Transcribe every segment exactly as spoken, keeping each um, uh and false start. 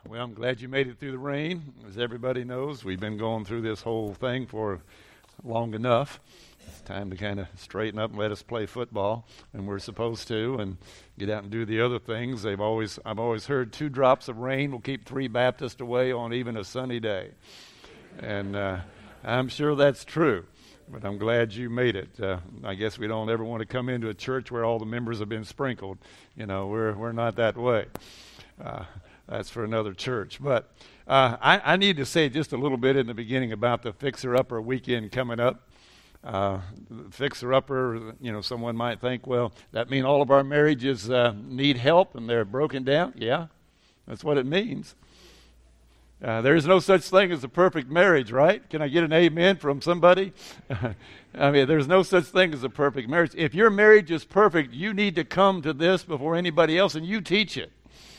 Well, I'm glad you made it through the rain. As everybody knows, we've been going through this whole thing for long enough. It's time to kind of straighten up and let us play football, and we're supposed to, and get out and do the other things. They've always, I've always heard two drops of rain will keep three Baptists away on even a sunny day, and uh, I'm sure that's true. But I'm glad you made it. Uh, I guess we don't ever want to come into a church where all the members have been sprinkled. You know, we're we're not that way. Uh, that's for another church. But uh, I, I need to say just a little bit in the beginning about the Fixer Upper weekend coming up. Uh, Fixer Upper, you know, someone might think, well, that mean all of our marriages uh, need help and they're broken down? Yeah, that's what it means. Uh, there's no such thing as a perfect marriage, right? Can I get an amen from somebody? I mean, there's no such thing as a perfect marriage. If your marriage is perfect, you need to come to this before anybody else and you teach it.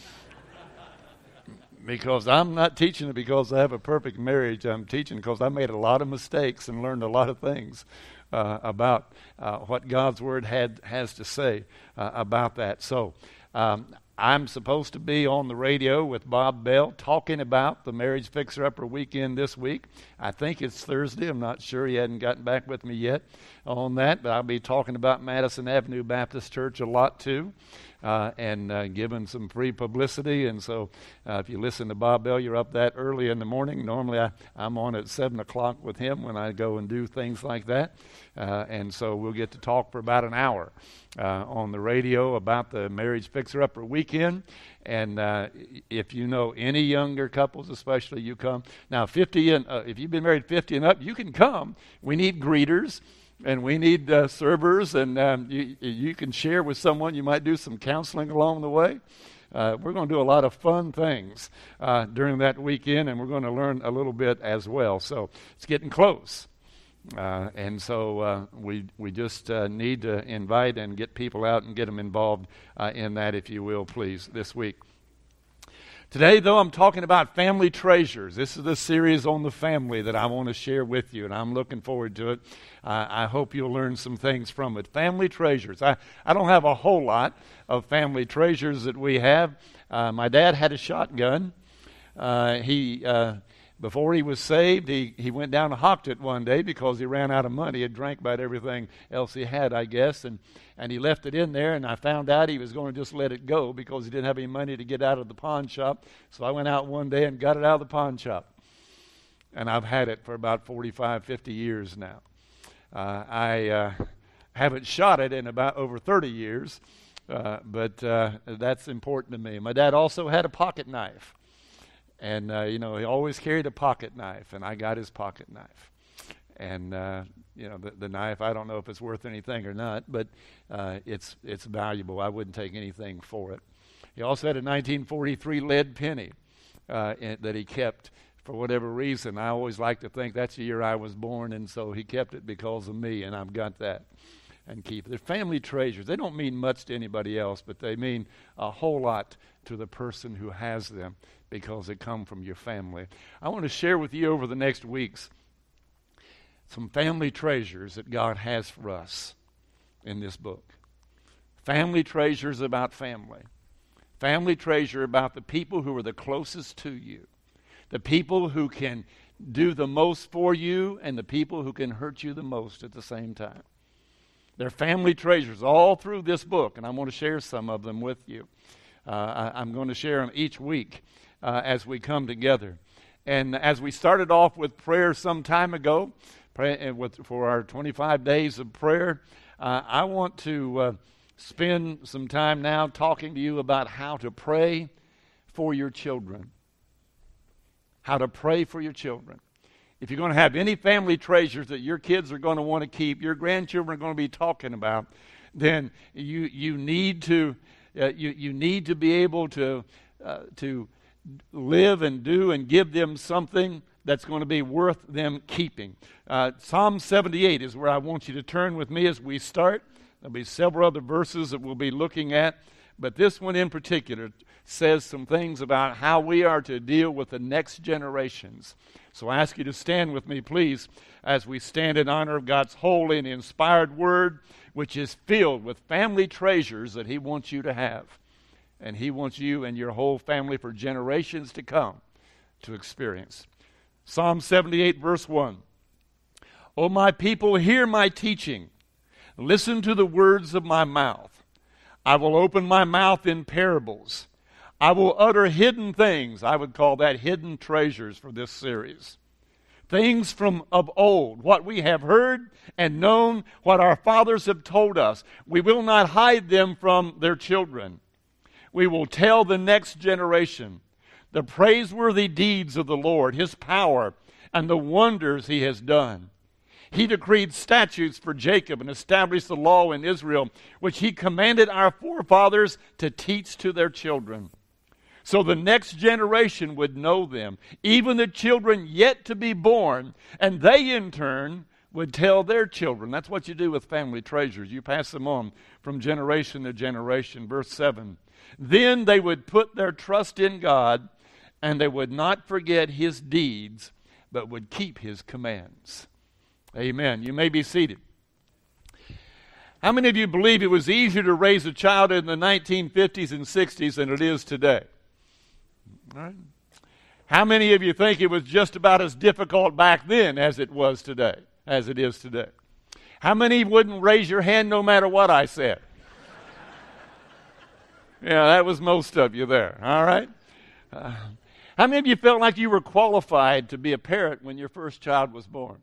Because I'm not teaching it because I have a perfect marriage. I'm teaching because I made a lot of mistakes and learned a lot of things uh, about uh, what God's Word had has to say uh, about that. So um, I'm supposed to be on the radio with Bob Bell talking about the Marriage Fixer Upper weekend this week. I think it's Thursday. I'm not sure. He hadn't gotten back with me yet on that. But I'll be talking about Madison Avenue Baptist Church a lot too. Uh, and uh, given some free publicity. And so uh, if you listen to Bob Bell, you're up that early in the morning. Normally I, I'm on at seven o'clock with him when I go and do things like that. Uh, and so we'll get to talk for about an hour uh, on the radio about the Marriage Fixer Upper weekend. And uh, if you know any younger couples, especially, you come. Now, fifty and uh, if you've been married fifty and up, you can come. We need greeters. And we need uh, servers, and um, you, you can share with someone. You might do some counseling along the way. Uh, we're going to do a lot of fun things uh, during that weekend, and we're going to learn a little bit as well. So it's getting close. Uh, and so uh, we we just uh, need to invite and get people out and get them involved uh, in that, if you will, please, this week. Today, though, I'm talking about family treasures. This is the series on the family that I want to share with you, and I'm looking forward to it. Uh, I hope you'll learn some things from it. Family treasures. I, I don't have a whole lot of family treasures that we have. Uh, my dad had a shotgun. Uh, he uh, before he was saved, he, he went down and hocked it one day because he ran out of money. He had drank about everything else he had, I guess, and, and he left it in there, and I found out he was going to just let it go because he didn't have any money to get out of the pawn shop. So I went out one day and got it out of the pawn shop. And I've had it for about forty-five, fifty years now. Uh, I uh, haven't shot it in about over thirty years, uh, but uh, that's important to me. My dad also had a pocket knife. And, uh, you know, he always carried a pocket knife, and I got his pocket knife. And, uh, you know, the, the knife, I don't know if it's worth anything or not, but uh, it's it's valuable. I wouldn't take anything for it. He also had a nineteen forty-three lead penny uh, in, that he kept for whatever reason. I always like to think that's the year I was born, and so he kept it because of me, and I've got that and keep it. They're family treasures. They don't mean much to anybody else, but they mean a whole lot to the person who has them because they come from your family. I want to share with you over the next weeks some family treasures that God has for us in this book. Family treasures about family. Family treasure about the people who are the closest to you. The people who can do the most for you and the people who can hurt you the most at the same time. They're family treasures all through this book, and I want to share some of them with you. Uh, I, I'm going to share them each week uh, as we come together. And as we started off with prayer some time ago, pray, uh, with, for our twenty-five days of prayer, uh, I want to uh, spend some time now talking to you about how to pray for your children. How to pray for your children. If you're going to have any family treasures that your kids are going to want to keep, your grandchildren are going to be talking about, then you you need to uh, you you need to be able to uh, to live and do and give them something that's going to be worth them keeping. Uh, Psalm seventy-eight is where I want you to turn with me as we start. There'll be several other verses that we'll be looking at, but this one in particular says some things about how we are to deal with the next generations. So I ask you to stand with me, please, as we stand in honor of God's holy and inspired word, which is filled with family treasures that He wants you to have. And He wants you and your whole family for generations to come to experience. Psalm seventy-eight, verse one. O my people, hear my teaching. Listen to the words of my mouth. I will open my mouth in parables. I will utter hidden things. I would call that hidden treasures for this series. Things from of old, what we have heard and known, what our fathers have told us. We will not hide them from their children. We will tell the next generation the praiseworthy deeds of the Lord, His power, and the wonders He has done. He decreed statutes for Jacob and established the law in Israel, which He commanded our forefathers to teach to their children. So the next generation would know them, even the children yet to be born, and they in turn would tell their children. That's what you do with family treasures. You pass them on from generation to generation. Verse seven. Then they would put their trust in God, and they would not forget His deeds, but would keep His commands. Amen. You may be seated. How many of you believe it was easier to raise a child in the nineteen fifties and sixties than it is today? All right. How many of you think it was just about as difficult back then as it was today, as it is today? How many wouldn't raise your hand no matter what I said? Yeah, that was most of you there, all right? Uh, how many of you felt like you were qualified to be a parent when your first child was born?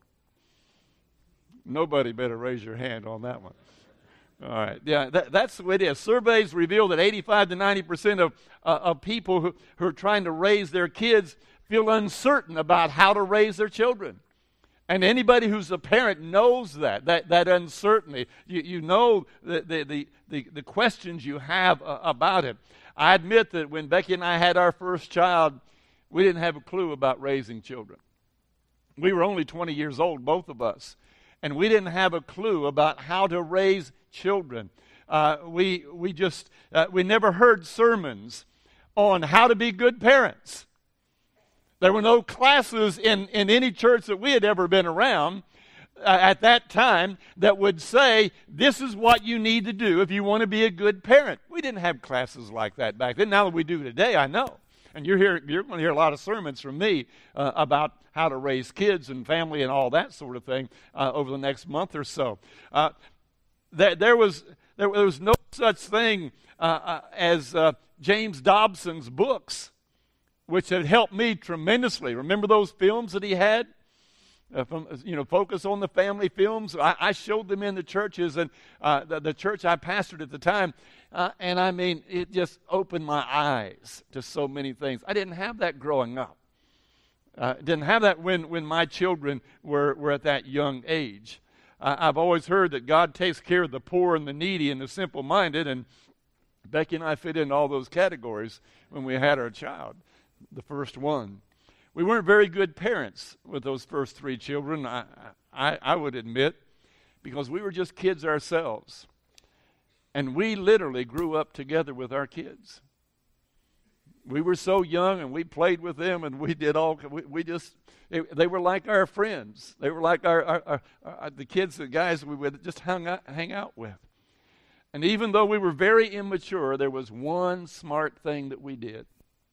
Nobody better raise your hand on that one. All right, yeah, that, that's the way it is. Surveys reveal that eighty-five to ninety percent of, uh, of people who, who are trying to raise their kids feel uncertain about how to raise their children. And anybody who's a parent knows that, that, that uncertainty. You, you know the, the, the, the, the questions you have uh, about it. I admit that when Becky and I had our first child, we didn't have a clue about raising children. We were only twenty years old, both of us. And we didn't have a clue about how to raise children. Uh, we we just, uh, we never heard sermons on how to be good parents. There were no classes in, in any church that we had ever been around uh, at that time that would say, this is what you need to do if you want to be a good parent. We didn't have classes like that back then. Now that we do today, I know. And you're, here, you're going to hear a lot of sermons from me uh, about how to raise kids and family and all that sort of thing uh, over the next month or so. Uh, there, there, was, there, there was no such thing uh, uh, as uh, James Dobson's books, which had helped me tremendously. Remember those films that he had? Uh, from, you know, Focus on the Family films. I, I showed them in the churches, and uh, the, the church I pastored at the time. Uh, and I mean, it just opened my eyes to so many things. I didn't have that growing up. Uh, didn't have that when, when my children were, were at that young age. Uh, I've always heard that God takes care of the poor and the needy and the simple-minded, and Becky and I fit in all those categories when we had our child, the first one. We weren't very good parents with those first three children, I, I, I would admit, because we were just kids ourselves. And we literally grew up together with our kids. We were so young, and we played with them, and we did all, we, we just, it, they were like our friends. They were like our, our, our, our the kids, the guys we would just hang out, hang out with. And even though we were very immature, there was one smart thing that we did.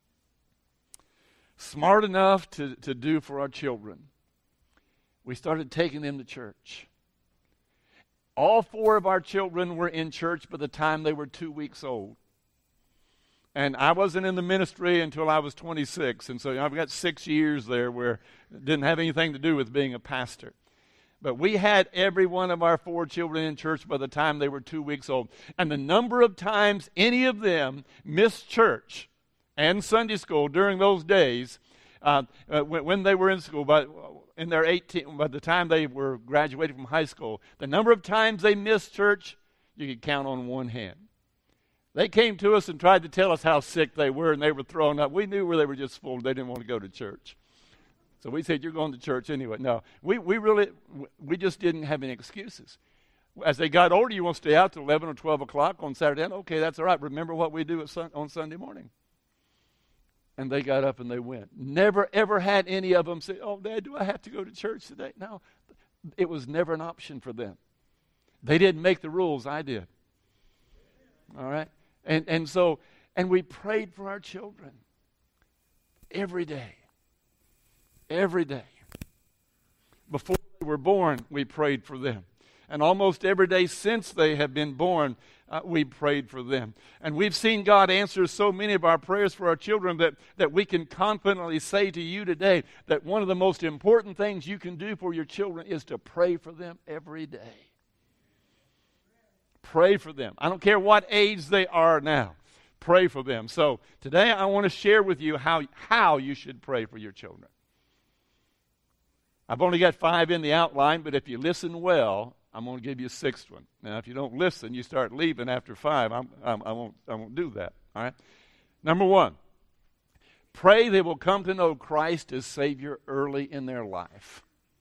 Smart enough to, to do for our children. We started taking them to church. All four of our children were in church by the time they were two weeks old. And I wasn't in the ministry until I was twenty-six. And so I've got six years there where it didn't have anything to do with being a pastor. But we had every one of our four children in church by the time they were two weeks old. And the number of times any of them missed church and Sunday school during those days, uh, uh, when, when they were in school, by, in their eighteen, by the time they were graduating from high school, the number of times they missed church, you could count on one hand. They came to us and tried to tell us how sick they were, and they were throwing up. We knew where they were just full. They didn't want to go to church. So we said, you're going to church anyway. No, we, we really, we just didn't have any excuses. As they got older, you want to stay out till eleven or twelve o'clock on Saturday. Okay, that's all right. Remember what we do at sun, on Sunday morning. And they got up and they went. Never, ever had any of them say, oh, Dad, do I have to go to church today? No, it was never an option for them. They didn't make the rules. I did. All right? And and so And we prayed for our children every day. Every day. Before they were born, we prayed for them. And almost every day since they have been born, uh, we prayed for them. And we've seen God answer so many of our prayers for our children that, that we can confidently say to you today that one of the most important things you can do for your children is to pray for them every day. Pray for them. I don't care what age they are now. Pray for them. So today I want to share with you how, how you should pray for your children. I've only got five in the outline, but if you listen well, I'm going to give you a sixth one. Now, if you don't listen, you start leaving after five. I'm, I'm, I won't. I won't do that. All right. Number one, pray they will come to know Christ as Savior early in their life.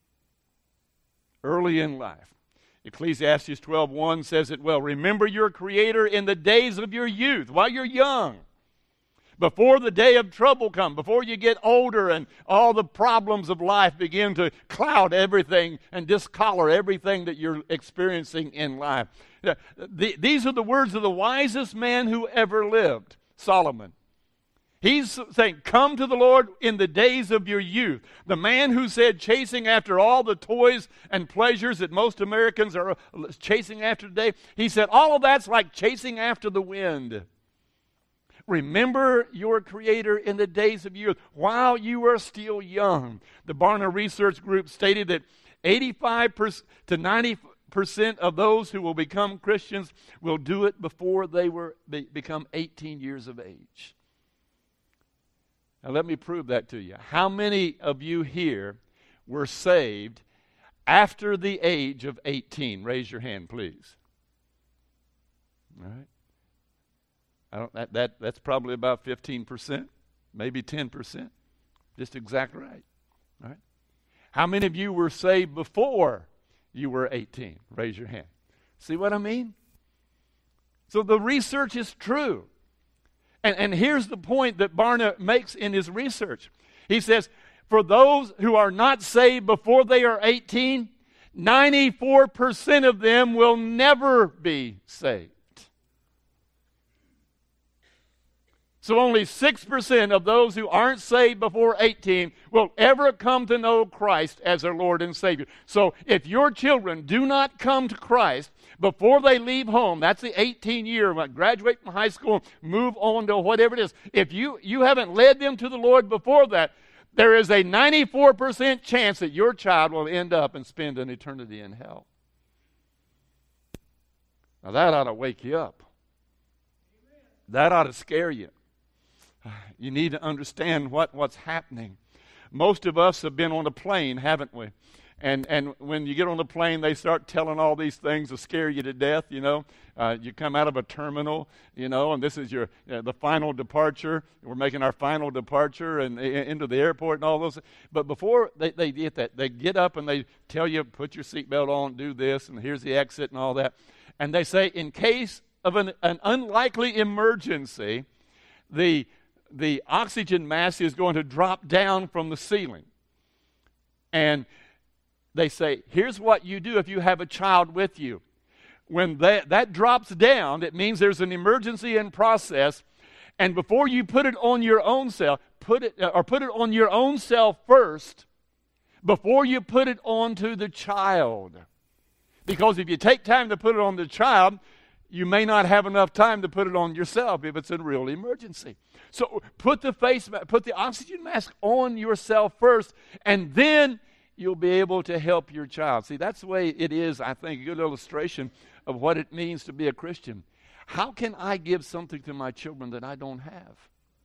Early in life. Ecclesiastes twelve one says it well. Remember your Creator in the days of your youth, while you're young. Before the day of trouble comes, before you get older and all the problems of life begin to cloud everything and discolor everything that you're experiencing in life. The, these are the words of the wisest man who ever lived, Solomon. He's saying, come to the Lord in the days of your youth. The man who said chasing after all the toys and pleasures that most Americans are chasing after today, he said all of that's like chasing after the wind. Remember your Creator in the days of youth while you are still young. The Barna Research Group stated that eighty-five to ninety percent of those who will become Christians will do it before they were be, become eighteen years of age. Now let me prove that to you. How many of you here were saved after the age of eighteen? Raise your hand, please. All right. I don't, that, that, that's probably about fifteen percent, maybe ten percent. Just exactly right. All right. How many of you were saved before you were eighteen? Raise your hand. See what I mean? So the research is true. And, and here's the point that Barna makes in his research. He says, for those who are not saved before they are eighteen, ninety-four percent of them will never be saved. So only six percent of those who aren't saved before eighteen will ever come to know Christ as their Lord and Savior. So if your children do not come to Christ before they leave home, that's the eighteen year, when graduate from high school, move on to whatever it is. If you, you haven't led them to the Lord before that, there is a ninety-four percent chance that your child will end up and spend an eternity in hell. Now that ought to wake you up. That ought to scare you. You need to understand what, what's happening. Most of us have been on a plane, haven't we? And and when you get on the plane, they start telling all these things to scare you to death, you know. Uh, you come out of a terminal, you know, and this is your uh, the final departure. We're making our final departure and uh, into the airport and all those. But before they, they get that, they get up and they tell you, put your seatbelt on, do this, and here's the exit and all that. And they say, in case of an, an unlikely emergency, the the oxygen mask is going to drop down from the ceiling. And they say, here's what you do if you have a child with you. When that, that drops down, it means there's an emergency in process. And before you put it on your own self, put it or put it on your own self first, before you put it onto the child. Because if you take time to put it on the child, you may not have enough time to put it on yourself if it's a real emergency. So put the face, put the oxygen mask on yourself first, and then you'll be able to help your child. See, that's the way it is, I think, a good illustration of what it means to be a Christian. How can I give something to my children that I don't have?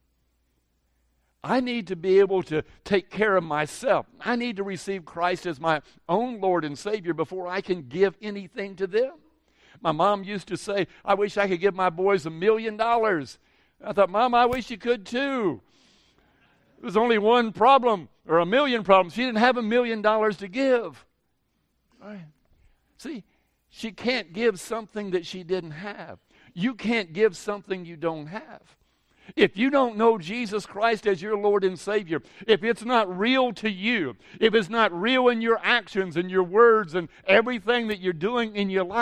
I need to be able to take care of myself. I need to receive Christ as my own Lord and Savior before I can give anything to them. My mom used to say, I wish I could give my boys a million dollars. I thought, Mom, I wish you could too. There was only one problem, or a million problems. She didn't have a million dollars to give. Right. See, she can't give something that she didn't have. You can't give something you don't have. If you don't know Jesus Christ as your Lord and Savior, if it's not real to you, if it's not real in your actions and your words and everything that you're doing in your life, how are you going to be able to give that to your children?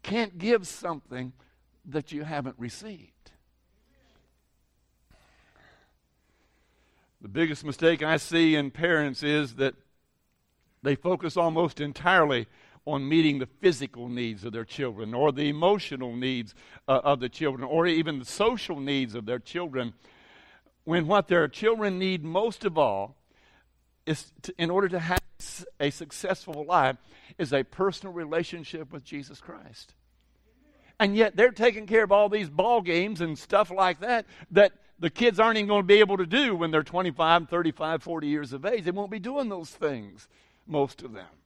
can't give something that you haven't received. The biggest mistake I see in parents is that they focus almost entirely on meeting the physical needs of their children, or the emotional needs uh, of the children, or even the social needs of their children, when what their children need most of all is, to, in order to have a successful life, is a personal relationship with Jesus Christ. And yet they're taking care of all these ball games and stuff like that that the kids aren't even going to be able to do when they're twenty-five, thirty-five, forty years of age. They won't be doing those things, most of them.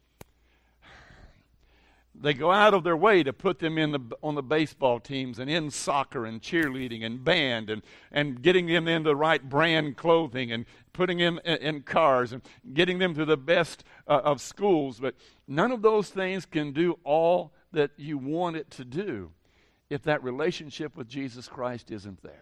They go out of their way to put them in the on the baseball teams and in soccer and cheerleading and band and, and getting them into the right brand clothing and putting them in, in cars and getting them to the best uh, of schools. But none of those things can do all that you want it to do if that relationship with Jesus Christ isn't there.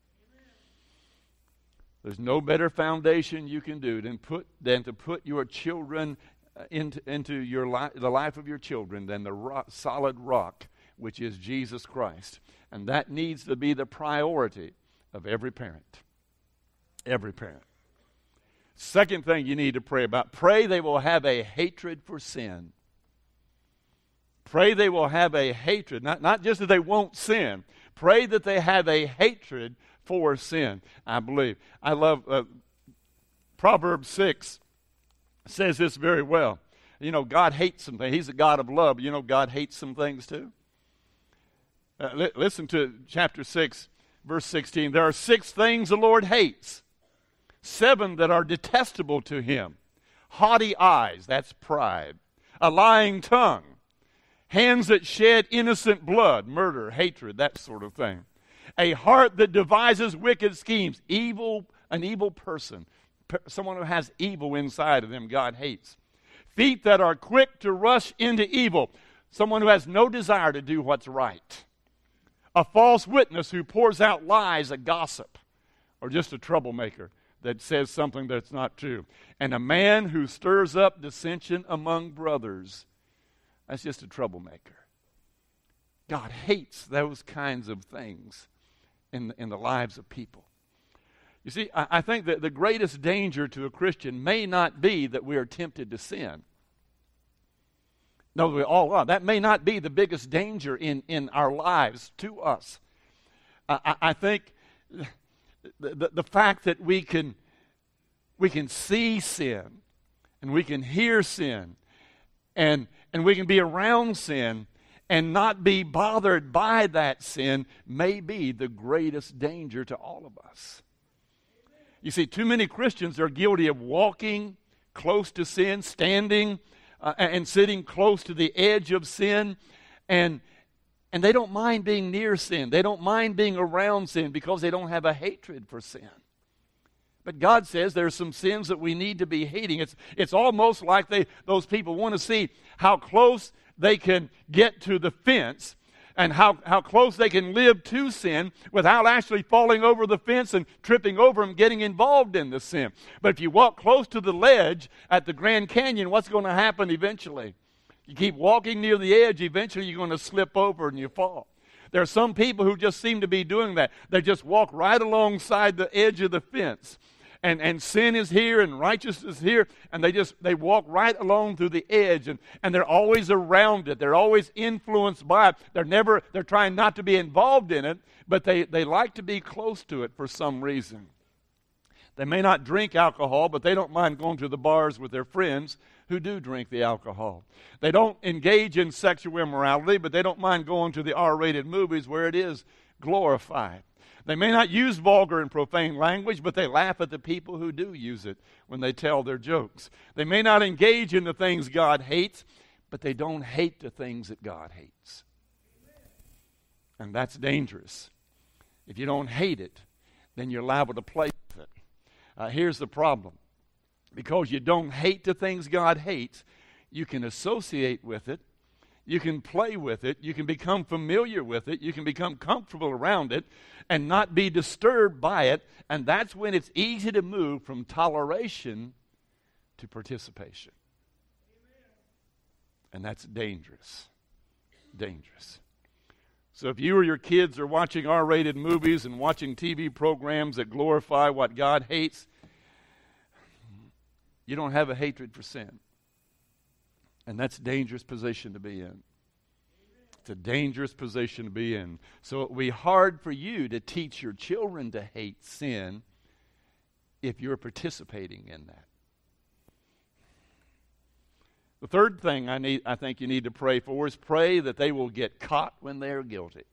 There's no better foundation you can do than put than to put your children into into your li- the life of your children than the rock, solid rock, which is Jesus Christ, and that needs to be the priority of every parent. Every parent. Second thing you need to pray about: pray they will have a hatred for sin. Pray they will have a hatred, not not just that they won't sin. Pray that they have a hatred for sin, I believe. I love uh, Proverbs six says this very well. You know, God hates some things. He's a God of love. You know, God hates some things too. Uh, li- listen to chapter six, verse sixteen. There are six things the Lord hates, seven that are detestable to him. Haughty eyes, that's pride. A lying tongue. Hands that shed innocent blood, murder, hatred, that sort of thing. A heart that devises wicked schemes, evil, an evil person, someone who has evil inside of them, God hates. Feet that are quick to rush into evil, someone who has no desire to do what's right. A false witness who pours out lies, a gossip, or just a troublemaker that says something that's not true. And a man who stirs up dissension among brothers, that's just a troublemaker. God hates those kinds of things in the, in the lives of people. You see, I, I think that the greatest danger to a Christian may not be that we are tempted to sin. No, we all are. That may not be the biggest danger in, in our lives to us. I, I, I think the, the, the fact that we can, we can see sin and we can hear sin and, and we can be around sin and not be bothered by that sin may be the greatest danger to all of us. You see, too many Christians are guilty of walking close to sin, standing uh, and sitting close to the edge of sin, and and they don't mind being near sin. They don't mind being around sin because they don't have a hatred for sin. But God says there's some sins that we need to be hating. It's it's almost like they those people want to see how close they can get to the fence and how, how close they can live to sin without actually falling over the fence and tripping over and getting involved in the sin. But if you walk close to the ledge at the Grand Canyon, what's going to happen eventually? You keep walking near the edge, eventually you're going to slip over and you fall. There are some people who just seem to be doing that. They just walk right alongside the edge of the fence. And, and sin is here and righteousness is here, and they just they walk right along through the edge, and, and they're always around it. They're always influenced by it. They're never they're trying not to be involved in it, but they, they like to be close to it for some reason. They may not drink alcohol, but they don't mind going to the bars with their friends who do drink the alcohol. They don't engage in sexual immorality, but they don't mind going to the R-rated movies where it is glorified. They may not use vulgar and profane language, but they laugh at the people who do use it when they tell their jokes. They may not engage in the things God hates, but they don't hate the things that God hates. And that's dangerous. If you don't hate it, then you're liable to play with it. Uh, here's the problem. Because you don't hate the things God hates, you can associate with it. You can play with it. You can become familiar with it. You can become comfortable around it and not be disturbed by it. And that's when it's easy to move from toleration to participation. And that's dangerous. dangerous. So if you or your kids are watching R-rated movies and watching T V programs that glorify what God hates, you don't have a hatred for sin. And that's a dangerous position to be in. It's a dangerous position to be in. So it will be hard for you to teach your children to hate sin if you're participating in that. The third thing I need, I think you need to pray for is pray that they will get caught when they are guilty.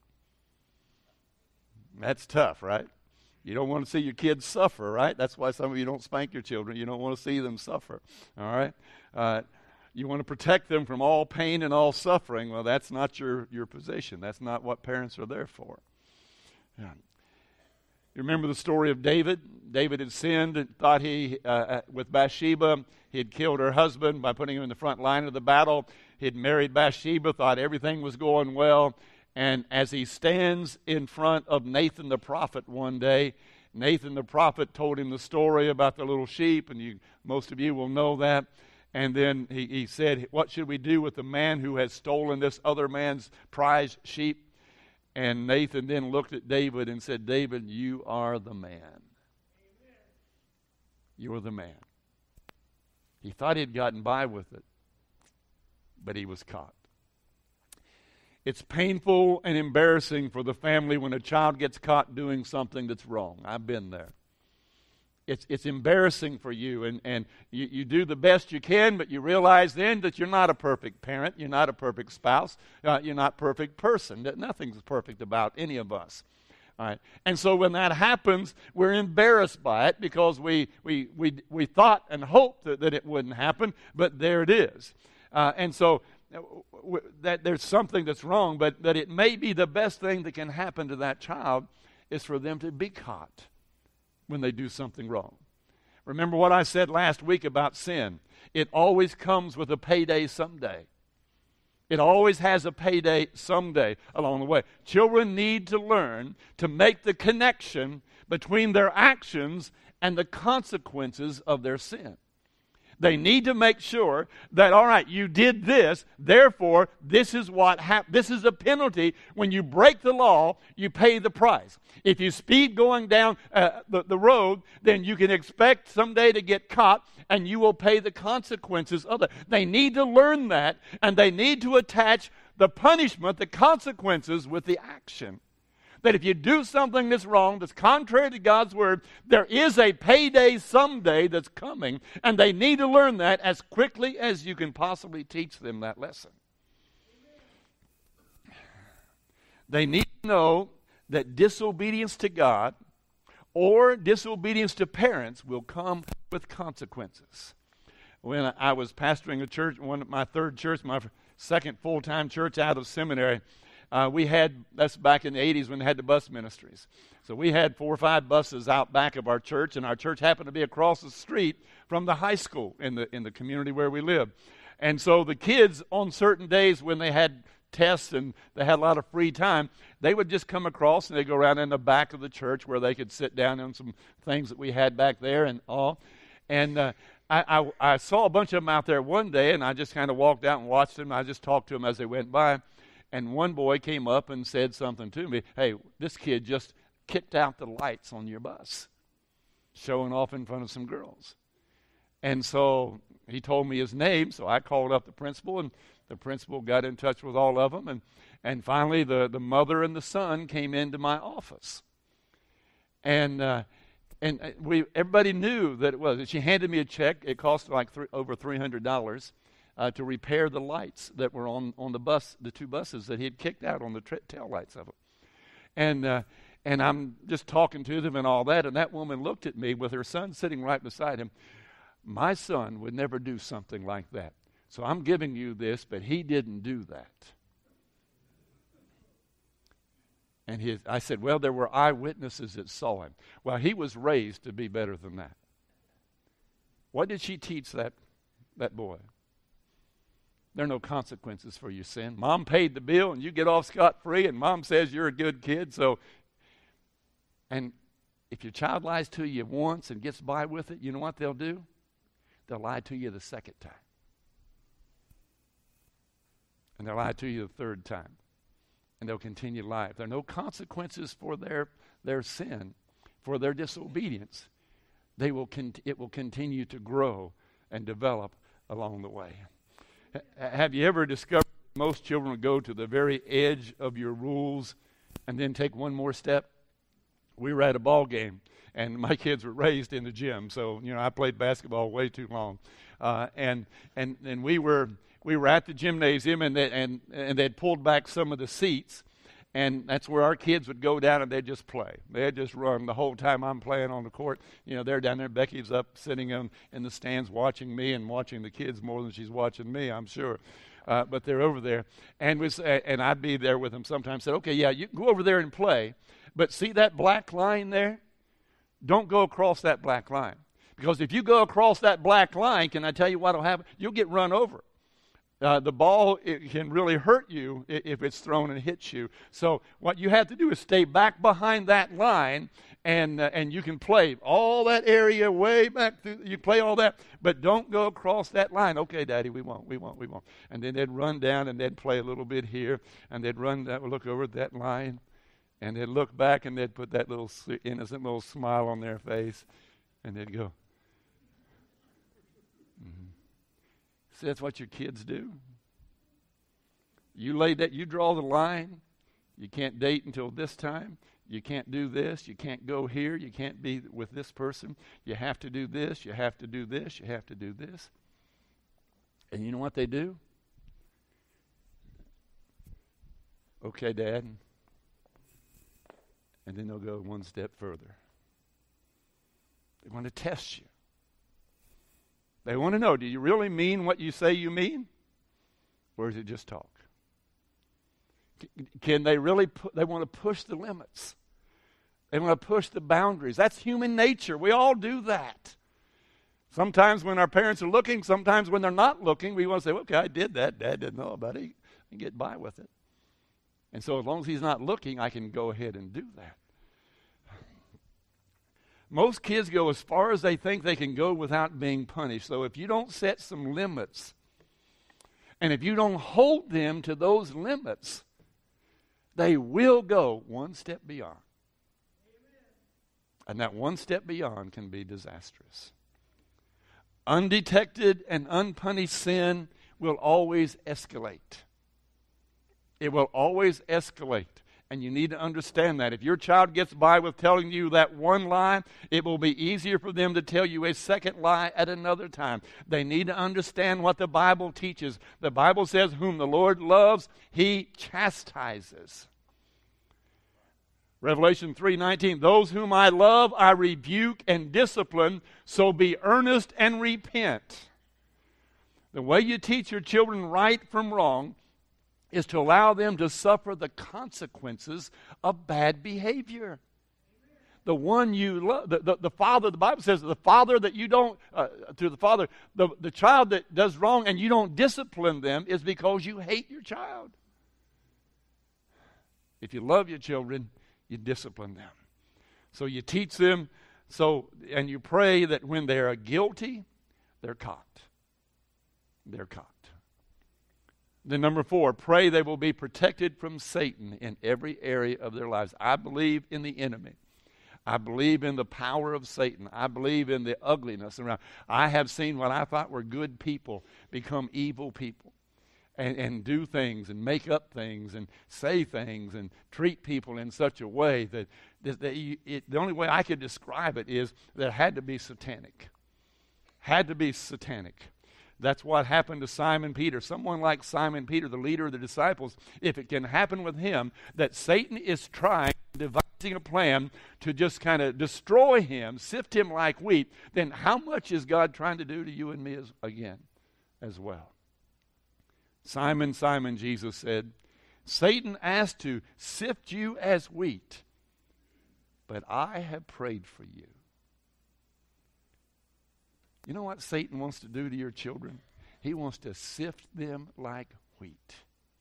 That's tough, right? You don't want to see your kids suffer, right? That's why some of you don't spank your children. You don't want to see them suffer, all right? Uh, you want to protect them from all pain and all suffering. Well, that's not your, your position. That's not what parents are there for. Yeah. You remember the story of David? David had sinned and thought he, uh, with Bathsheba, he had killed her husband by putting him in the front line of the battle. He had married Bathsheba, thought everything was going well. And as he stands in front of Nathan the prophet one day, Nathan the prophet told him the story about the little sheep, and you, most of you will know that. And then he, he said, what should we do with the man who has stolen this other man's prized sheep? And Nathan then looked at David and said, David, you are the man. Amen. You are the man. He thought he'd gotten by with it, but he was caught. It's painful and embarrassing for the family when a child gets caught doing something that's wrong. I've been there. It's it's embarrassing for you, and, and you, you do the best you can, but you realize then that you're not a perfect parent, you're not a perfect spouse, uh, you're not a perfect person, that nothing's perfect about any of us. All right. And so when that happens, we're embarrassed by it because we we we, we thought and hoped that, that it wouldn't happen, but there it is. Uh, and so w- that there's something that's wrong, but that it may be the best thing that can happen to that child is for them to be caught when they do something wrong. Remember what I said last week about sin. It always comes with a payday someday. It always has a payday someday along the way. Children need to learn to make the connection between their actions and the consequences of their sin. They need to make sure that, all right, you did this, therefore, this is what hap- this is a penalty. When you break the law, you pay the price. If you speed going down uh, the, the road, then you can expect someday to get caught, and you will pay the consequences of it. They need to learn that, and they need to attach the punishment, the consequences, with the action. That if you do something that's wrong, that's contrary to God's word, there is a payday someday that's coming, and they need to learn that as quickly as you can possibly teach them that lesson. They need to know that disobedience to God or disobedience to parents will come with consequences. When I was pastoring a church, one of my third church, my second full-time church out of seminary, Uh, we had, that's back in the eighties when they had the bus ministries. So we had four or five buses out back of our church, and our church happened to be across the street from the high school in the in the community where we lived. And so the kids, on certain days when they had tests and they had a lot of free time, they would just come across and they'd go around in the back of the church where they could sit down on some things that we had back there and all. And uh, I, I, I saw a bunch of them out there one day, and I just kind of walked out and watched them. I just talked to them as they went by. And one boy came up and said something to me. Hey, this kid just kicked out the lights on your bus, showing off in front of some girls. And so he told me his name, so I called up the principal, and the principal got in touch with all of them. And, and finally, the, the mother and the son came into my office. And uh, and we everybody knew that it was. And she handed me a check. It cost like three, over three hundred dollars. Uh, to repair the lights that were on, on the bus, the two buses that he had kicked out on the tra- tail lights of them. And uh, and I'm just talking to them and all that, and that woman looked at me with her son sitting right beside him. My son would never do something like that. So I'm giving you this, but he didn't do that. And his, I said, well, there were eyewitnesses that saw him. Well, he was raised to be better than that. What did she teach that, that boy? There are no consequences for your sin. Mom paid the bill and you get off scot-free, and mom says you're a good kid. So, and if your child lies to you once and gets by with it, you know what they'll do? They'll lie to you the second time. and they'll lie to you the third time, and they'll continue to lie. If there are no consequences for their, their sin, for their disobedience, they will con- it will continue to grow and develop along the way. H- have you ever discovered most children will go to the very edge of your rules and then take one more step? We were at a ball game, and my kids were raised in the gym, so you know I played basketball way too long, uh, and and and we were we were at the gymnasium, and they, and and they'd pulled back some of the seats, and that's where our kids would go down and they'd just play. They'd just run the whole time I'm playing on the court. You know, they're down there. Becky's up sitting in, in the stands watching me and watching the kids more than she's watching me, I'm sure. Uh, but they're over there, and was and I'd be there with them sometimes. Said, okay, yeah, you can go over there and play, but see that black line there? Don't go across that black line. Because if you go across that black line, can I tell you what will happen? You'll get run over. Uh, the ball, it can really hurt you if it's thrown and hits you. So what you have to do is stay back behind that line, and uh, and you can play all that area way back through. You play all that, but don't go across that line. Okay, Daddy, we won't, we won't, we won't. And then they'd run down, and they'd play a little bit here, and they'd run, that look over at that line, and they'd look back, and they'd put that little innocent little smile on their face, and they'd go. Mm-hmm. See, that's what your kids do. You lay that, you draw the line. You can't date until this time. You can't do this. You can't go here. You can't be with this person. You have to do this. You have to do this. You have to do this. And you know what they do? Okay, Dad. And then they'll go one step further. They want to test you. They want to know, do you really mean what you say you mean? Or is it just talk? Can they really, pu- they want to push the limits. They want to push the boundaries. That's human nature. We all do that. Sometimes when our parents are looking, sometimes when they're not looking, we want to say, okay, I did that. Dad didn't know about it. And get by with it. And so as long as he's not looking, I can go ahead and do that. Most kids go as far as they think they can go without being punished. So if you don't set some limits, and if you don't hold them to those limits, they will go one step beyond. And that one step beyond can be disastrous. Undetected and unpunished sin will always escalate. It will always escalate. And you need to understand that. If your child gets by with telling you that one lie, it will be easier for them to tell you a second lie at another time. They need to understand what the Bible teaches. The Bible says, whom the Lord loves, he chastises. Revelation three nineteen, those whom I love, I rebuke and discipline, so be earnest and repent. The way you teach your children right from wrong is to allow them to suffer the consequences of bad behavior. The one you love, the, the, the father, the Bible says, the father that you don't, uh, to the father, the, the child that does wrong and you don't discipline them is because you hate your child. If you love your children, you discipline them. So you teach them, so and you pray that when they are guilty, they're caught. They're caught. Then number four, pray they will be protected from Satan in every area of their lives. I believe in the enemy. I believe in the power of Satan. I believe in the ugliness around. I have seen what I thought were good people become evil people and, and do things and make up things and say things and treat people in such a way that, that, that you, it, the only way I could describe it is that it had to be satanic. Had to be satanic. That's what happened to Simon Peter. Someone like Simon Peter, the leader of the disciples, if it can happen with him, that Satan is trying, devising a plan to just kind of destroy him, sift him like wheat, then how much is God trying to do to you and me as, again as well? Simon, Simon, Jesus said, Satan asked to sift you as wheat, but I have prayed for you. You know what Satan wants to do to your children? He wants to sift them like wheat.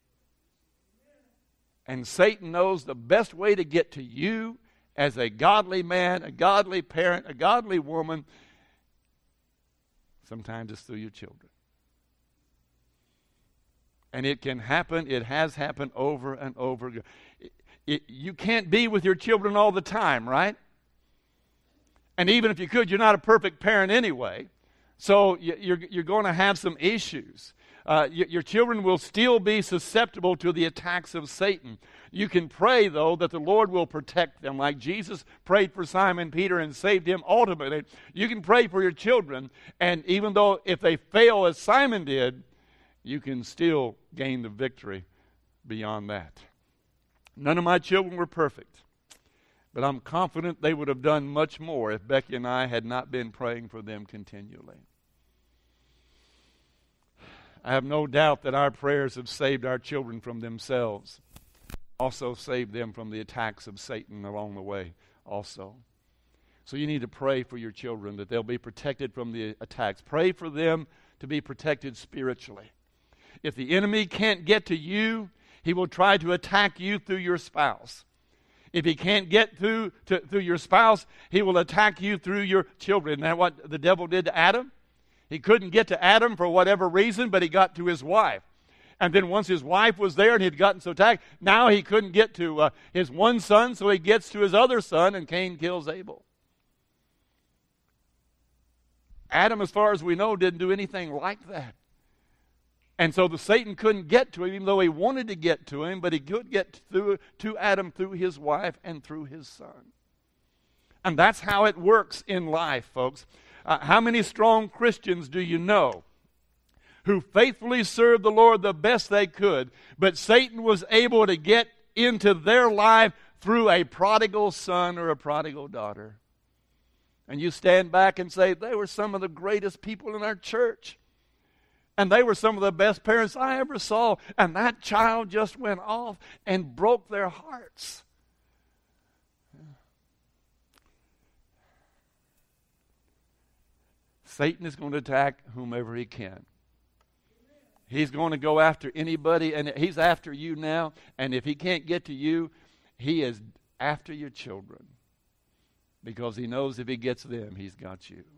And Satan knows the best way to get to you as a godly man, a godly parent, a godly woman, sometimes it's through your children. And it can happen. It has happened over and over again. It, it, you can't be with your children all the time, right? And even if you could, you're not a perfect parent anyway. So you, you're, you're going to have some issues. Uh, y- your children will still be susceptible to the attacks of Satan. You can pray, though, that the Lord will protect them. Like Jesus prayed for Simon Peter and saved him ultimately. You can pray for your children, and even though if they fail as Simon did, you can still gain the victory beyond that. None of my children were perfect, but I'm confident they would have done much more if Becky and I had not been praying for them continually. I have no doubt that our prayers have saved our children from themselves, also saved them from the attacks of Satan along the way also. So you need to pray for your children that they'll be protected from the attacks. Pray for them to be protected spiritually. If the enemy can't get to you, he will try to attack you through your spouse. If he can't get through to, through your spouse, he will attack you through your children. Isn't that what the devil did to Adam? He couldn't get to Adam for whatever reason, but he got to his wife. And then once his wife was there and he'd gotten so attacked, now he couldn't get to uh, his one son, so he gets to his other son, and Cain kills Abel. Adam, as far as we know, didn't do anything like that. And so the Satan couldn't get to him, even though he wanted to get to him, but he could get through, to Adam through his wife and through his son. And that's how it works in life, folks. Uh, how many strong Christians do you know who faithfully served the Lord the best they could, but Satan was able to get into their life through a prodigal son or a prodigal daughter? And you stand back and say, they were some of the greatest people in our church. And they were some of the best parents I ever saw. And that child just went off and broke their hearts. Satan is going to attack whomever he can. He's going to go after anybody, and he's after you now. And if he can't get to you, he is after your children. Because he knows if he gets them, he's got you.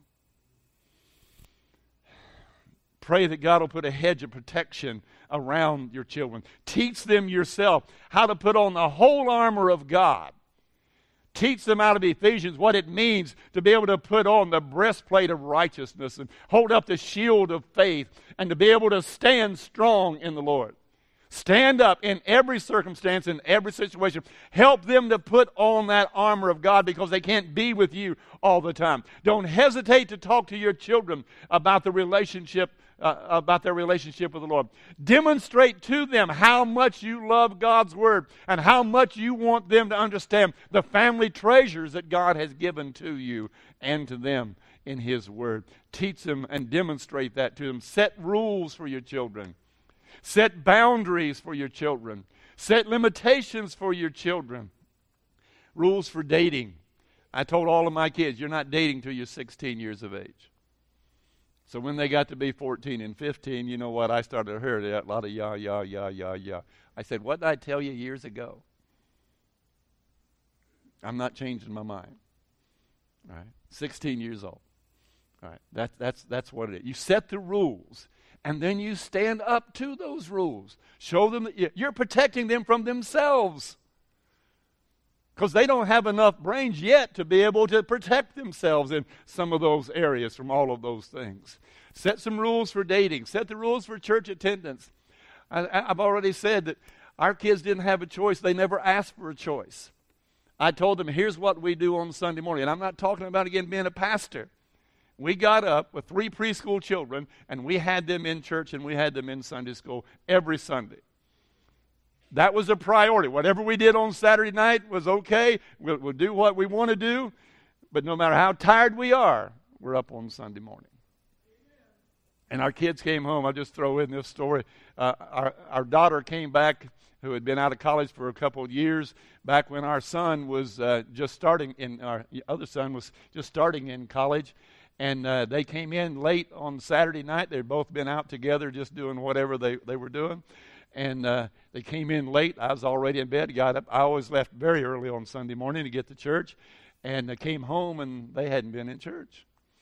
Pray that God will put a hedge of protection around your children. Teach them yourself how to put on the whole armor of God. Teach them out of Ephesians what it means to be able to put on the breastplate of righteousness and hold up the shield of faith and to be able to stand strong in the Lord. Stand up in every circumstance, in every situation. Help them to put on that armor of God because they can't be with you all the time. Don't hesitate to talk to your children about the relationship Uh, about their relationship with the Lord. Demonstrate to them how much you love God's Word and how much you want them to understand the family treasures that God has given to you and to them in His Word. Teach them and demonstrate that to them. Set rules for your children. Set boundaries for your children. Set limitations for your children. Rules for dating. I told all of my kids, you're not dating till you're sixteen years of age. So when they got to be fourteen and fifteen, you know what? I started to hear a lot of yah, yah, yah, yah, yah. I said, what did I tell you years ago? I'm not changing my mind. All right? sixteen years old. All right? That, that's, that's what it is. You set the rules, and then you stand up to those rules. Show them that you're protecting them from themselves. Because they don't have enough brains yet to be able to protect themselves in some of those areas from all of those things. Set some rules for dating. Set the rules for church attendance. I, I've already said that our kids didn't have a choice. They never asked for a choice. I told them, here's what we do on Sunday morning. And I'm not talking about, again, being a pastor. We got up with three preschool children, and we had them in church, and we had them in Sunday school every Sunday. That was a priority. Whatever we did on Saturday night was okay. We'll, we'll do what we want to do. But no matter how tired we are, we're up on Sunday morning. And our kids came home. I'll just throw in this story. Uh, our, our daughter came back, who had been out of college for a couple of years, back when our son was uh, just starting in, our other son was just starting in college. And uh, they came in late on Saturday night. They'd both been out together just doing whatever they, they were doing. And uh, they came in late. I was already in bed, got up. I always left very early on Sunday morning to get to church. And they came home, and they hadn't been in church.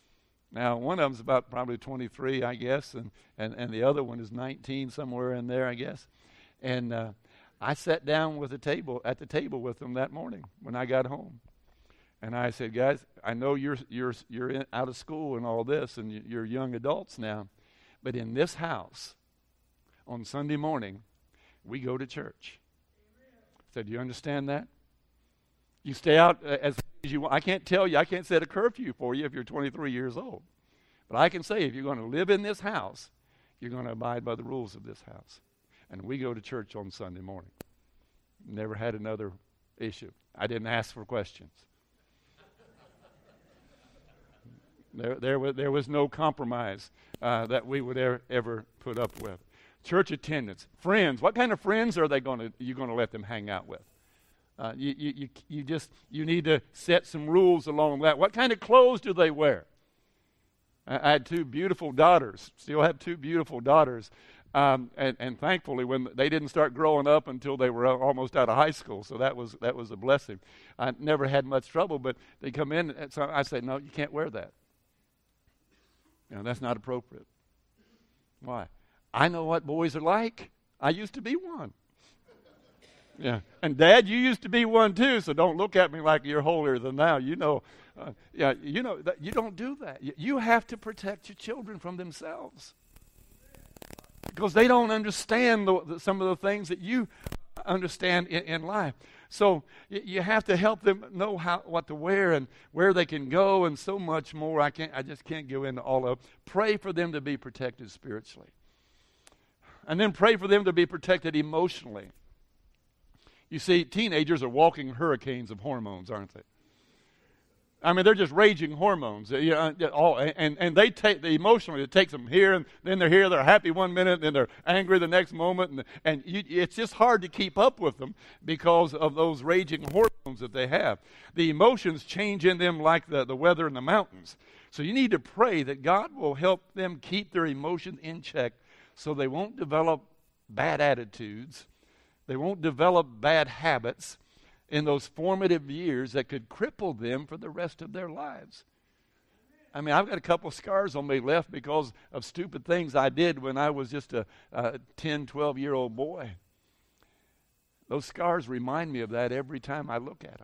Now, one of them's about probably twenty-three, I guess, and, and, and the other one is nineteen, somewhere in there, I guess. And uh, I sat down with the table at the table with them that morning when I got home. And I said, guys, I know you're you're you're in, out of school and all this, and you're young adults now, but in this house, on Sunday morning, we go to church. I said, do you understand that? You stay out uh, as long as you want. I can't tell you, I can't set a curfew for you if you're twenty-three years old. But I can say if you're going to live in this house, you're going to abide by the rules of this house. And we go to church on Sunday morning. Never had another issue. I didn't ask for questions. There, there, was, there was no compromise uh, that we would ever, ever put up with. Church attendance, friends. What kind of friends are they going to? You going to let them hang out with? Uh, you, you, you, you just you need to set some rules along that. What kind of clothes do they wear? I, I had two beautiful daughters. Still have two beautiful daughters, um, and, and thankfully, when they didn't start growing up until they were almost out of high school, so that was that was a blessing. I never had much trouble, but they come in, and so I say, no, you can't wear that. You know, that's not appropriate. Why? I know what boys are like. I used to be one. Yeah. And Dad, you used to be one too, so don't look at me like you're holier than thou. You know, uh, yeah, you know, that you don't do that. You, you have to protect your children from themselves. Because they don't understand the, the, some of the things that you understand in, in life. So y- you have to help them know how what to wear and where they can go and so much more. I can't. I just can't go into all of it. Pray for them to be protected spiritually. And then pray for them to be protected emotionally. You see, teenagers are walking hurricanes of hormones, aren't they? I mean, they're just raging hormones. You know, all, and, and they take the emotionally, it takes them here, and then they're here, they're happy one minute, and then they're angry the next moment. And, and you, it's just hard to keep up with them because of those raging hormones that they have. The emotions change in them like the, the weather in the mountains. So you need to pray that God will help them keep their emotions in check so they won't develop bad attitudes. They won't develop bad habits in those formative years that could cripple them for the rest of their lives. I mean, I've got a couple of scars on me left because of stupid things I did when I was just a, a ten, twelve-year-old boy. Those scars remind me of that every time I look at them.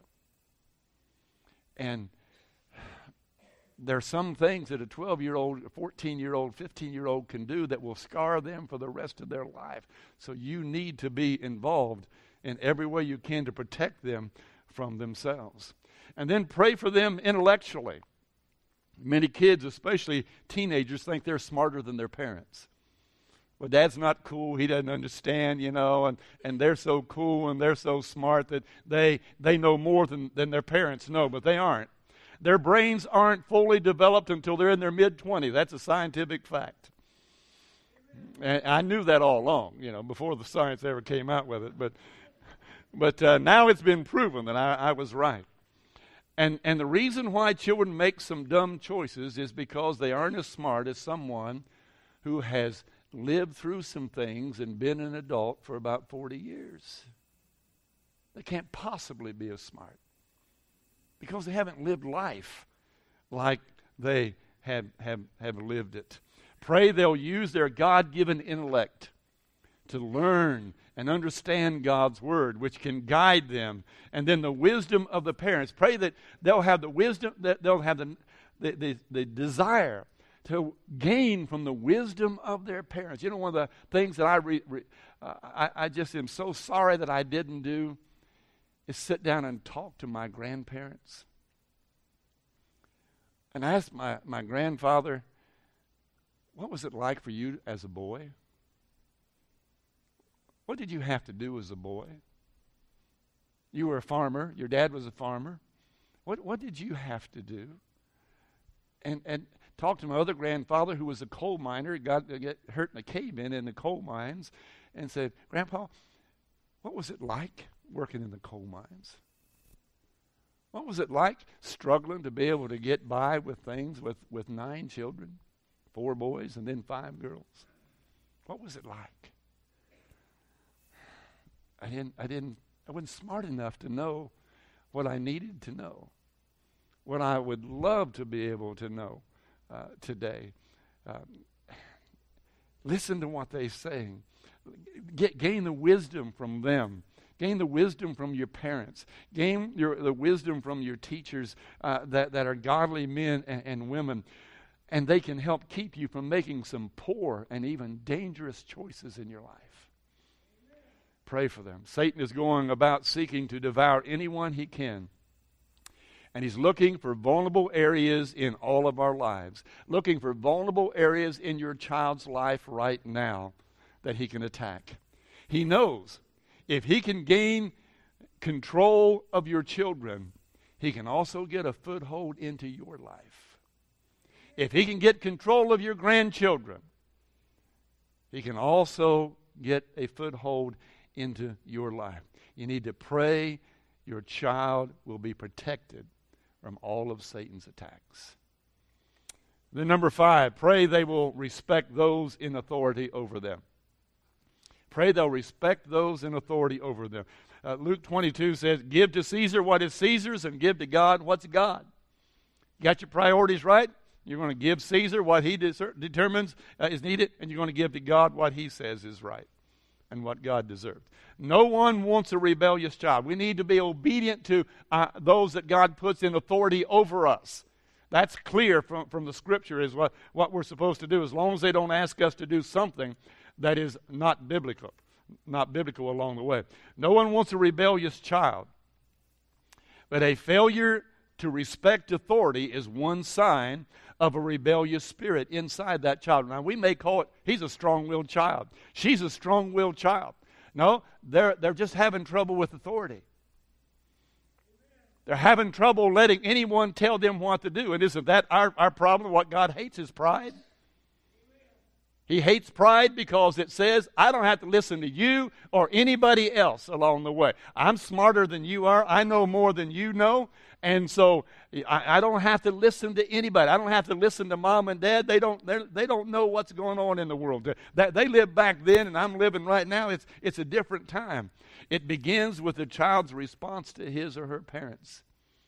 And there are some things that a twelve-year-old, a fourteen-year-old, fifteen-year-old can do that will scar them for the rest of their life. So you need to be involved in every way you can to protect them from themselves. And then pray for them intellectually. Many kids, especially teenagers, think they're smarter than their parents. Well, Dad's not cool. He doesn't understand, you know, and, and they're so cool and they're so smart that they they know more than, than their parents know, but they aren't. Their brains aren't fully developed until they're in their mid-twenties. That's a scientific fact. And I knew that all along, you know, before the science ever came out with it. But but uh, now it's been proven that I, I was right. And and the reason why children make some dumb choices is because they aren't as smart as someone who has lived through some things and been an adult for about forty years. They can't possibly be as smart because they haven't lived life like they have, have, have lived it. Pray they'll use their God-given intellect to learn and understand God's word, which can guide them. And then the wisdom of the parents. Pray that they'll have the wisdom, that they'll have the, the, the, the desire to gain from the wisdom of their parents. You know, one of the things that I, re, re, uh, I, I just am so sorry that I didn't do is sit down and talk to my grandparents. And I asked my, my grandfather, what was it like for you as a boy? What did you have to do as a boy? You were a farmer. Your dad was a farmer. What what did you have to do? And and talked to my other grandfather who was a coal miner, got get hurt in a cave-in in the coal mines, and said, Grandpa, what was it like working in the coal mines? What was it like struggling to be able to get by with things with, with nine children, four boys and then five girls? What was it like? I didn't, I didn't, I wasn't smart enough to know what I needed to know, what I would love to be able to know. uh, today. Um, listen to what they're saying. Get, gain the wisdom from them. Gain the wisdom from your parents. Gain your, the wisdom from your teachers uh, that, that are godly men and, and women. And they can help keep you from making some poor and even dangerous choices in your life. Amen. Pray for them. Satan is going about seeking to devour anyone he can. And he's looking for vulnerable areas in all of our lives. Looking for vulnerable areas in your child's life right now that he can attack. He knows if he can gain control of your children, he can also get a foothold into your life. If he can get control of your grandchildren, he can also get a foothold into your life. You need to pray your child will be protected from all of Satan's attacks. Then number five, pray they will respect those in authority over them. Pray they'll respect those in authority over them. Uh, Luke twenty-two says, give to Caesar what is Caesar's and give to God what's God. You got your priorities right? You're going to give Caesar what he de- determines uh, is needed, and you're going to give to God what he says is right and what God deserves. No one wants a rebellious child. We need to be obedient to uh, those that God puts in authority over us. That's clear from, from the Scripture is what, what we're supposed to do, as long as they don't ask us to do something that is not biblical, not biblical along the way. No one wants a rebellious child, but a failure to respect authority is one sign of a rebellious spirit inside that child. Now, we may call it, he's a strong-willed child. She's a strong-willed child. No, they're, they're just having trouble with authority. They're having trouble letting anyone tell them what to do. And isn't that our, our problem? What God hates is pride. He hates pride because it says, I don't have to listen to you or anybody else along the way. I'm smarter than you are. I know more than you know. And so I, I don't have to listen to anybody. I don't have to listen to mom and dad. They don't, they don't know what's going on in the world. They, they lived back then and I'm living right now. It's, it's a different time. It begins with the child's response to his or her parents.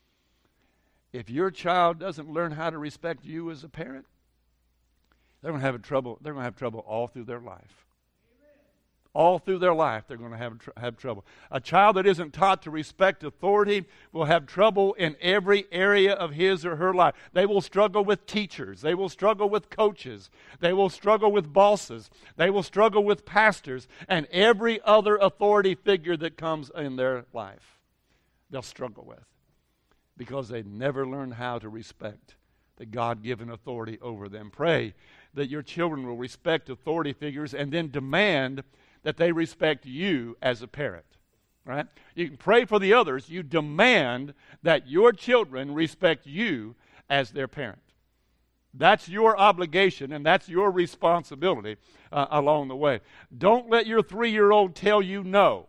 If your child doesn't learn how to respect you as a parent, they're going to have trouble. They're going to have trouble all through their life. Amen. All through their life, they're going to have tr- have trouble. A child that isn't taught to respect authority will have trouble in every area of his or her life. They will struggle with teachers. They will struggle with coaches. They will struggle with bosses. They will struggle with pastors and every other authority figure that comes in their life. They'll struggle with because they never learned how to respect the God-given authority over them. Pray that your children will respect authority figures and then demand that they respect you as a parent. Right? You can pray for the others. You demand that your children respect you as their parent. That's your obligation and that's your responsibility uh, along the way. Don't let your three-year-old tell you no.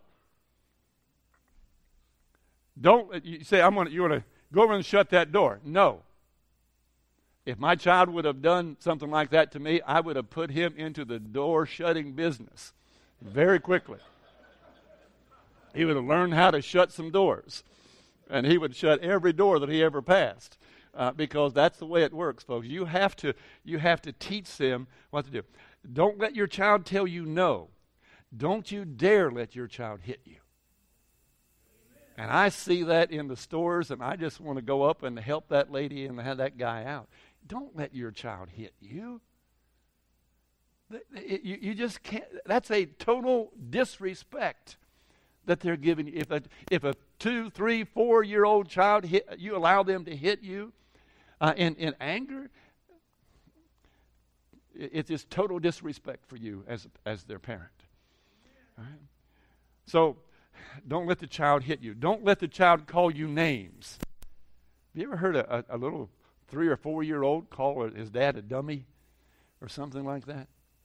Don't you say, I'm gonna, you're going to go over and shut that door. No. If my child would have done something like that to me, I would have put him into the door-shutting business very quickly. He would have learned how to shut some doors, and he would shut every door that he ever passed, uh, because that's the way it works, folks. You have to, you have to teach them what to do. Don't let your child tell you no. Don't you dare let your child hit you. And I see that in the stores, and I just want to go up and help that lady and have that guy out. Don't let your child hit you. You, you just can't. That's a total disrespect that they're giving you. If a, if a two, three, four-year-old child, hit, you allow them to hit you uh, in, in anger, it's just total disrespect for you as, as their parent. All right? So don't let the child hit you. Don't let the child call you names. Have you ever heard a, a, a little three or four-year-old call his dad a dummy or something like that?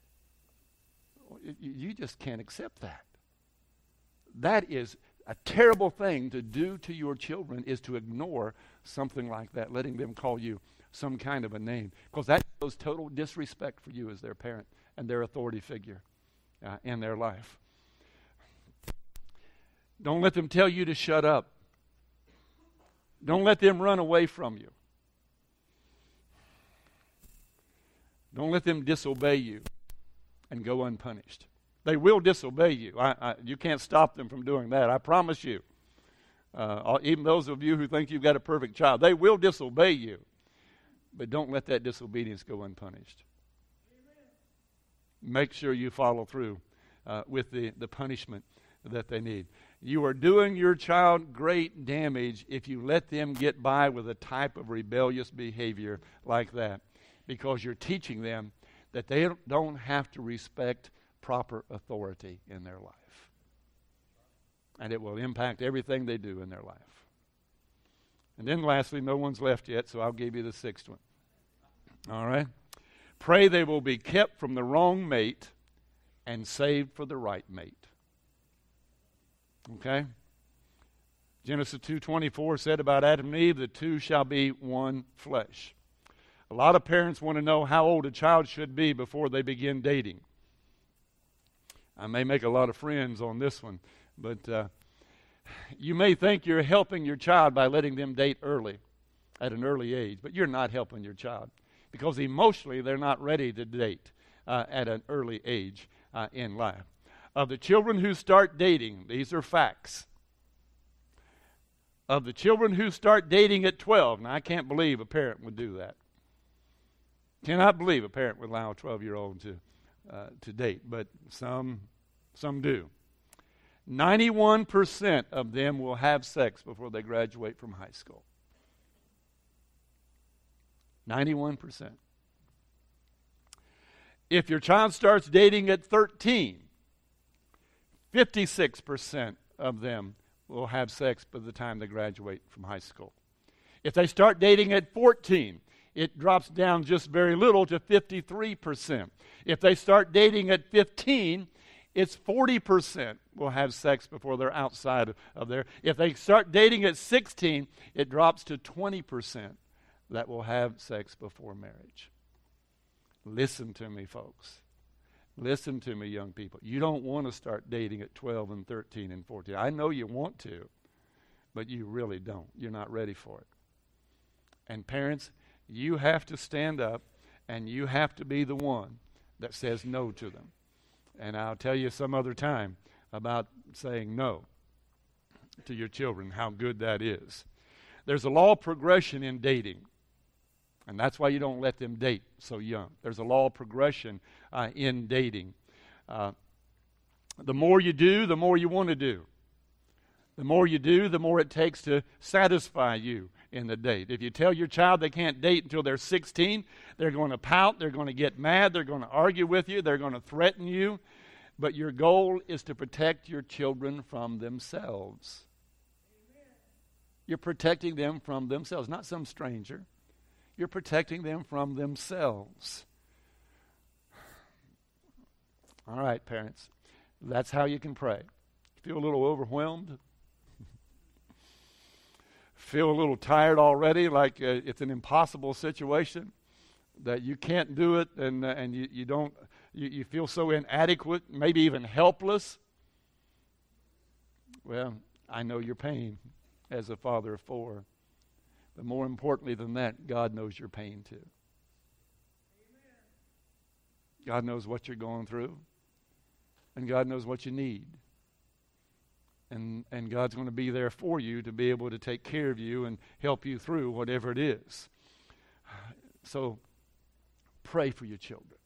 You just can't accept that. That is a terrible thing to do to your children, is to ignore something like that, letting them call you some kind of a name, because that shows total disrespect for you as their parent and their authority figure uh, in their life. Don't let them tell you to shut up. Don't let them run away from you. Don't let them disobey you and go unpunished. They will disobey you. I, I, you can't stop them from doing that. I promise you. Uh, even those of you who think you've got a perfect child, they will disobey you. But don't let that disobedience go unpunished. Amen. Make sure you follow through uh, with the, the punishment that they need. You are doing your child great damage if you let them get by with a type of rebellious behavior like that, because you're teaching them that they don't have to respect proper authority in their life. And it will impact everything they do in their life. And then lastly, no one's left yet, so I'll give you the sixth one. All right? Pray they will be kept from the wrong mate and saved for the right mate. Okay? Genesis two twenty-four said about Adam and Eve, the two shall be one flesh. A lot of parents want to know how old a child should be before they begin dating. I may make a lot of friends on this one, but uh, you may think you're helping your child by letting them date early, at an early age, but you're not helping your child because emotionally they're not ready to date uh, at an early age uh, in life. Of the children who start dating, these are facts. Of the children who start dating at twelve, now I can't believe a parent would do that. Cannot believe a parent would allow a twelve-year-old to uh, to date, but some some do. ninety-one percent of them will have sex before they graduate from high school. ninety-one percent. If your child starts dating at thirteen, fifty-six percent of them will have sex by the time they graduate from high school. If they start dating at fourteen, it drops down just very little to fifty-three percent. If they start dating at fifteen, it's forty percent will have sex before they're outside of there. If they start dating at sixteen, it drops to twenty percent that will have sex before marriage. Listen to me, folks. Listen to me, young people. You don't want to start dating at twelve and thirteen and fourteen. I know you want to, but you really don't. You're not ready for it. And parents, you have to stand up and you have to be the one that says no to them. And I'll tell you some other time about saying no to your children, how good that is. There's a law of progression in dating. And that's why you don't let them date so young. There's a law of progression uh, in dating. Uh, the more you do, the more you want to do. The more you do, the more it takes to satisfy you in the date. If you tell your child they can't date until they're sixteen, they're going to pout, they're going to get mad, they're going to argue with you, they're going to threaten you. But your goal is to protect your children from themselves. Amen. You're protecting them from themselves, not some stranger. You're protecting them from themselves. All right, parents. That's how you can pray. Feel a little overwhelmed? Feel a little tired already, like uh, it's an impossible situation, that you can't do it, and uh, and you, you don't, you, you feel so inadequate, maybe even helpless? Well, I know your pain as a father of four. But more importantly than that, God knows your pain too. Amen. God knows what you're going through. And God knows what you need. And, and God's going to be there for you to be able to take care of you and help you through whatever it is. So pray for your children.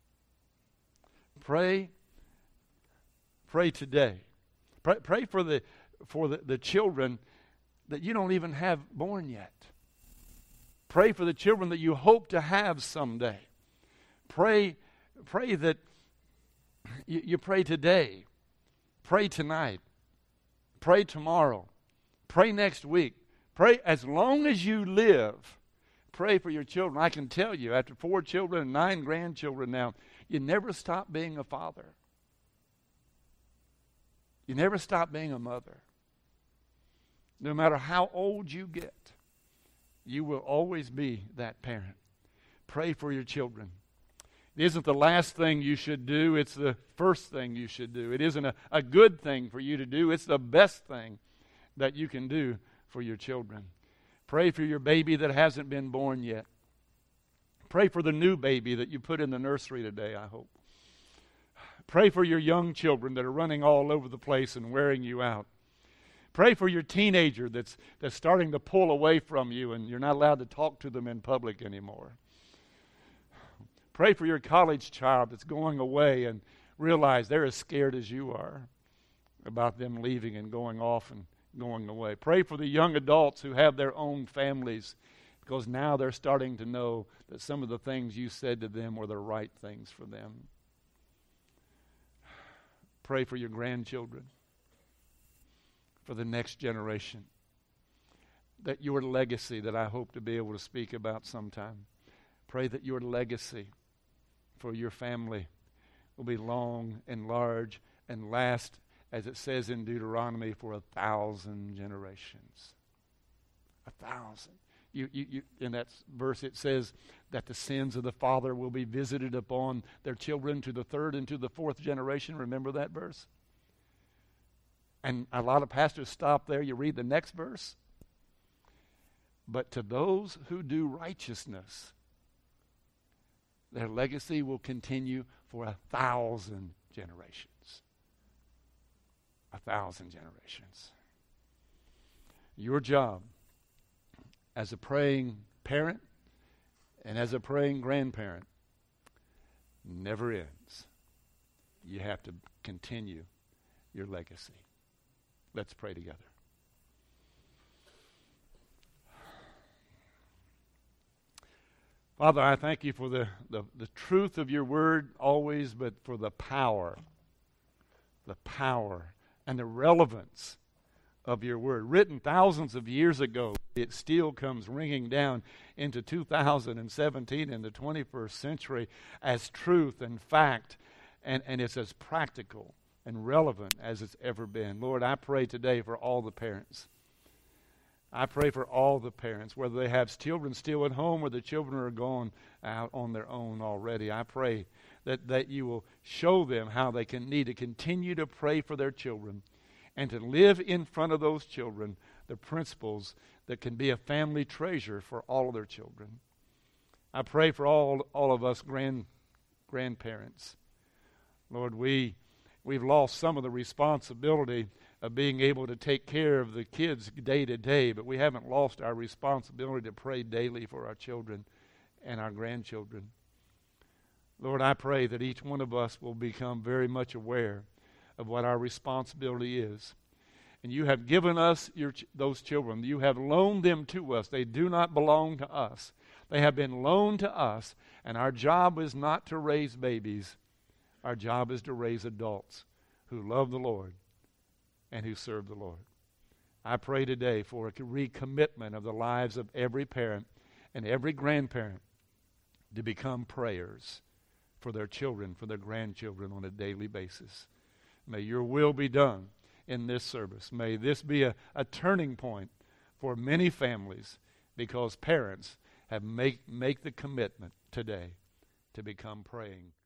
Pray. Pray today. Pray, pray for the for the, the children that you don't even have born yet. Pray for the children that you hope to have someday. Pray, pray that you, you pray today. Pray tonight. Pray tomorrow. Pray next week. Pray as long as you live. Pray for your children. I can tell you, after four children and nine grandchildren now, you never stop being a father. You never stop being a mother. No matter how old you get, you will always be that parent. Pray for your children. It isn't the last thing you should do. It's the first thing you should do. It isn't a, a good thing for you to do. It's the best thing that you can do for your children. Pray for your baby that hasn't been born yet. Pray for the new baby that you put in the nursery today, I hope. Pray for your young children that are running all over the place and wearing you out. Pray for your teenager that's, that's starting to pull away from you and you're not allowed to talk to them in public anymore. Pray for your college child that's going away and realize they're as scared as you are about them leaving and going off and going away. Pray for the young adults who have their own families, because now they're starting to know that some of the things you said to them were the right things for them. Pray for your grandchildren, for the next generation, that your legacy that I hope to be able to speak about sometime. Pray that your legacy for your family will be long and large and last, as it says in Deuteronomy, for a thousand generations. A thousand. You, you, you, in that verse it says that the sins of the father will be visited upon their children to the third and to the fourth generation. Remember that verse? And a lot of pastors stop there. You read the next verse. But to those who do righteousness, their legacy will continue for a thousand generations. A thousand generations. Your job as a praying parent and as a praying grandparent never ends. You have to continue your legacy. Let's pray together. Father, I thank you for the, the, the truth of your word always, but for the power, the power and the relevance of your word. Written thousands of years ago, it still comes ringing down into two thousand seventeen in the twenty-first century as truth and fact, and, and it's as practical and relevant as it's ever been. Lord, I pray today for all the parents. I pray for all the parents, whether they have children still at home or the children are gone out on their own already. I pray that, that you will show them how they can need to continue to pray for their children and to live in front of those children the principles that can be a family treasure for all of their children. I pray for all all of us grand grandparents. Lord, we we've lost some of the responsibility of being able to take care of the kids day to day, but we haven't lost our responsibility to pray daily for our children and our grandchildren. Lord, I pray that each one of us will become very much aware of what our responsibility is. And you have given us your ch- those children. You have loaned them to us. They do not belong to us. They have been loaned to us, and our job is not to raise babies. Our job is to raise adults who love the Lord and who serve the Lord. I pray today for a recommitment of the lives of every parent and every grandparent to become prayers for their children, for their grandchildren on a daily basis. May your will be done in this service. May this be a, a turning point for many families, because parents have make, make the commitment today to become praying